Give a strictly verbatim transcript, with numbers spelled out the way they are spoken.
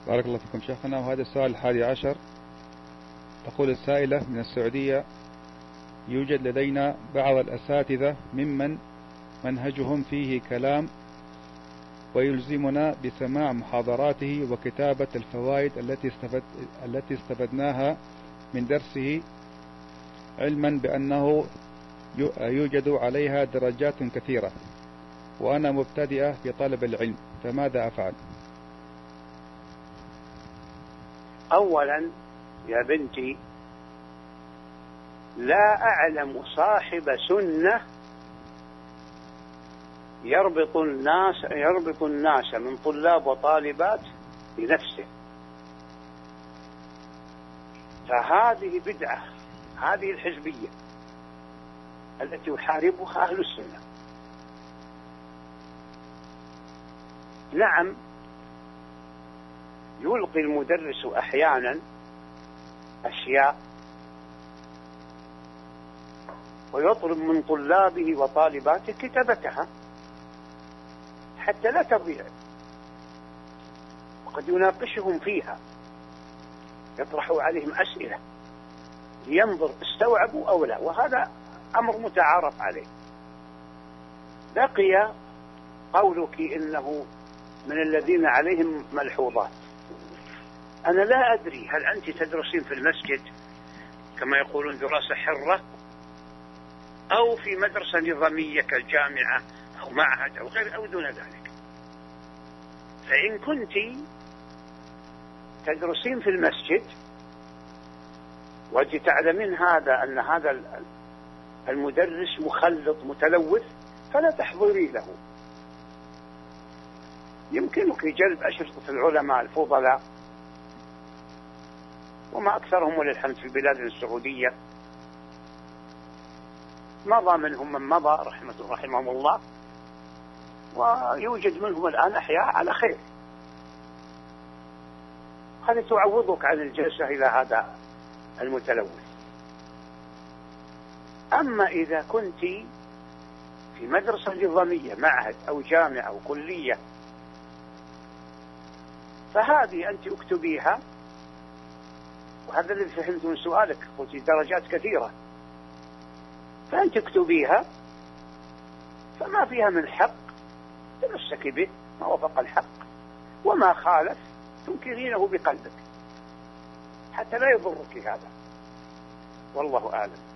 بارك الله فيكم شيخنا. وهذا السؤال الحادي عشر، تقول السائلة من السعودية: يوجد لدينا بعض الأساتذة ممن منهجهم فيه كلام ويلزمنا بسماع محاضراته وكتابة الفوائد التي استفد التي استفدناها من درسه، علما بأنه يوجد عليها درجات كثيرة، وأنا مبتدئة في طلب العلم، فماذا أفعل؟ أولا يا بنتي، لا أعلم صاحب سنة يربط الناس يربط الناس من طلاب وطالبات بنفسه، فهذه بدعة، هذه الحزبية التي يحاربها أهل السنة. نعم، يلقي المدرس أحيانا أشياء ويطلب من طلابه وطالباته كتابتها حتى لا تضيع، وقد يناقشهم فيها، يطرح عليهم أسئلة لينظر استوعبوا أو لا، وهذا أمر متعارف عليه. بقي قولك إنه من الذين عليهم ملحوظات. أنا لا أدري هل أنت تدرسين في المسجد كما يقولون دراسة حرة، أو في مدرسة نظامية كالجامعة أو معهد أو غير أو دون ذلك. فإن كنت تدرسين في المسجد وأنت تعلمين هذا أن هذا المدرس مخلط متلوث، فلا تحضري له. يمكنك جلب أشرطة العلماء الفضلاء، وما أكثرهم وللحمد في البلاد السعودية، مضى منهم من مضى رحمة رحمهم الله، ويوجد منهم الآن أحياء على خير. هذا تعوضك عن الجلسة إلى هذا المتلوث. أما إذا كنت في مدرسة نظامية معهد أو جامعة أو كلية، فهذه أنت اكتبيها، وهذا الذي فهمت من سؤالك، قلت درجات كثيرة، فأنت اكتبيها، فما فيها من حق تمسكي به ما وفق الحق، وما خالف تنكرينه بقلبك حتى لا يضرك هذا، والله أعلم.